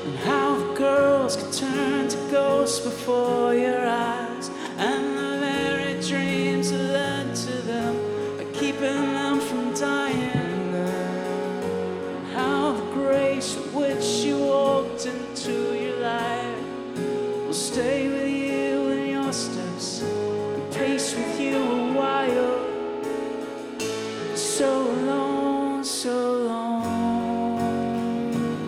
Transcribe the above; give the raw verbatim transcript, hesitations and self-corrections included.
and how the girls could turn to ghosts before your eyes. And